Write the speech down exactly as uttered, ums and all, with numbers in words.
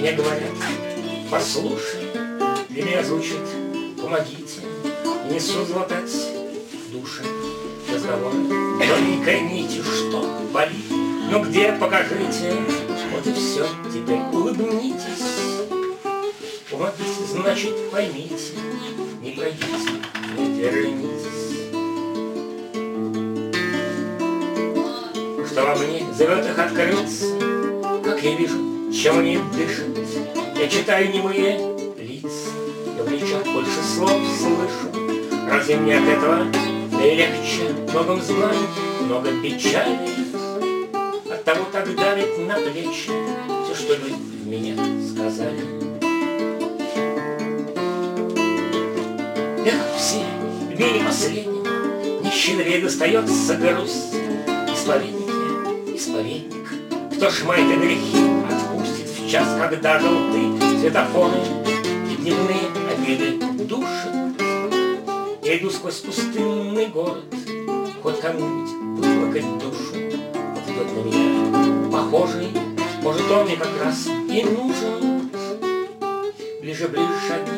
мне говорят: послушай, для меня звучит: помогите, и несу златать в душе разговор тоненькой нитью, что болит. Ну где, покажите, вот и все, теперь улыбнитесь. Помогите, значит, поймите, не пройдите, не вернитесь. Что во мне зовет их открыться, как я вижу, чем они дышат. Я читаю немые лица, я в речах больше слов слышу. Разве мне от этого легче? Многом знаю, много печали. Оттого так давит на плечи все, что вы в меня сказали. Эх, все в мире последнем нищенре достается грусть. Исповедник я, исповедник, кто ж мои грехи отпустит в час, когда желты светофоры и дневные обиды душат. Я иду сквозь пустынный город, хоть кому-нибудь выплакать душу. Вот идет на меня похожий, может, он мне как раз и нужен. Ближе, ближе шаги